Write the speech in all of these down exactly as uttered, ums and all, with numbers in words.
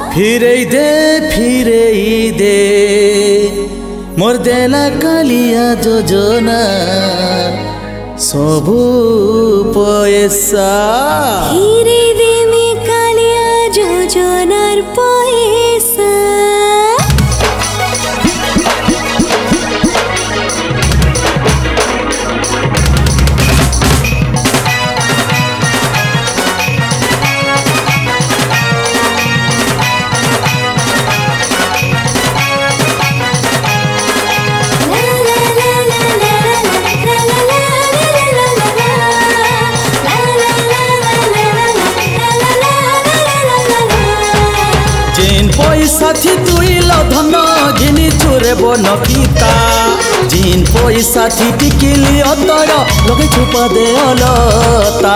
फिरे दे फिरे दे मोर देला कालिया जोजना सबू पैसा फिरे दे मी कालिया जोजनार पैसा पैसा थी तुई धन घिनी चोरे बनकिता जिन पैसा थी बिकिली अतर लगे छुपा दे अलता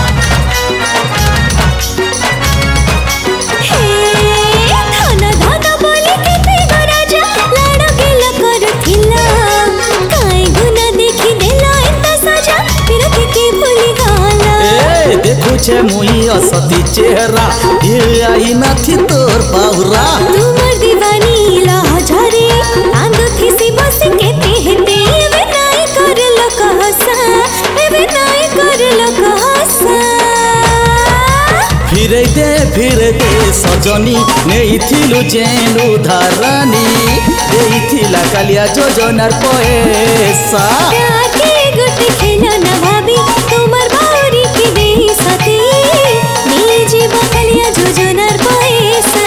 देखुछे मुई असती चेहरा ये आई ना थी तोर पाहुरा तुमर दीवानी लहझरे आंग थी बस के तेहते वे नाई कर लो कहसा वे नाई कर लो कहसा फिरे दे फिरे दे सजनी नहीं थिलु जेनु धारानी देई थिला कालिया जोजनार पैसा के गुट खेलो ना भाभी तुमर बाउरी की देई सती नी जीव कालिया जोजनार पैसा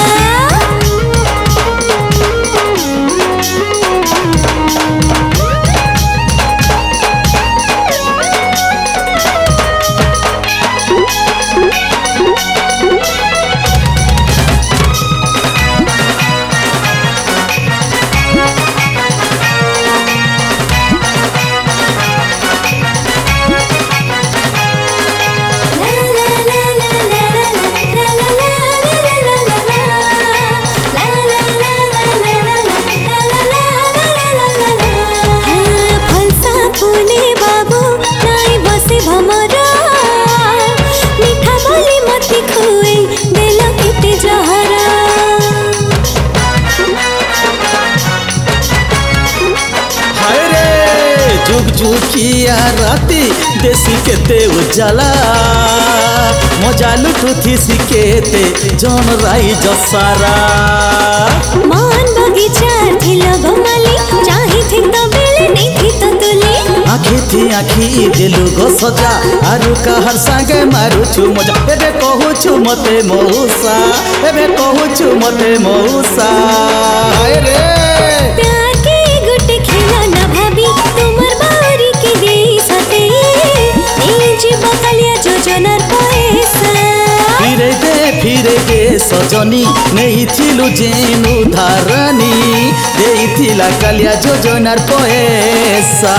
जुग जुगिया राती देसी केते उजाला मजा लुटू थी सिकेते जन राई जसारा मान बगीचा थी लगमाली चाही थी तो बेले नहीं थी तो तुली आखी थी आखी दिलु गो सजा आरु कहर संगे मारू छु मजा एबे कहू छु मते मौसा एबे कहू छु मते मौसा हाय रे प्यार के गुट खेला ना भाभी तुमर बाउरी की देई सते ए जीव कालिया जोजनार पैसा फिरे दे फिरे दे सजनी नहीं थिलु जेनु धारानी देई थिला कालिया जोजनार पैसा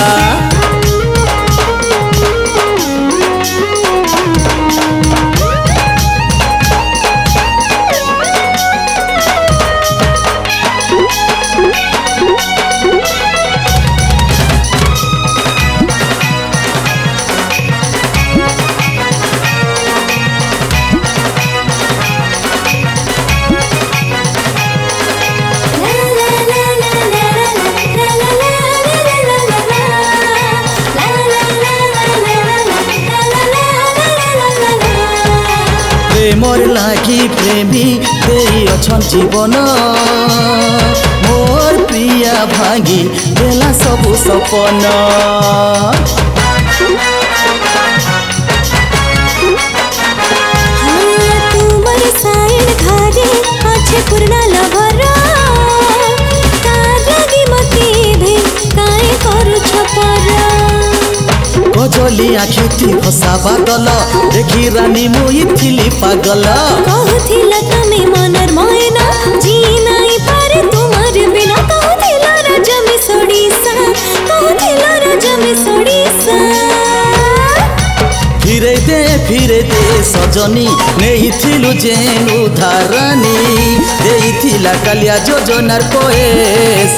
मोर लागी प्रेमी देई अछन जीवन मोर प्रिया भागी देला सबु सपन तुमर साइन घरे अच्छे पुरना लभरा तारगी मती भे काए करू छपरा गजली आखि थी भसा बादल देखी रानी मुई थिली पागल कहथिला तमे मनर मयना जी नाई पारे तुमर बिना कहथिला राजा में सोडीसा कहथिला राजा में सोडीसा फिरे दे फिरे दे सजनी नहीं थिलु जेनु धारानी देई थिला कालिया जोजनार पैसा।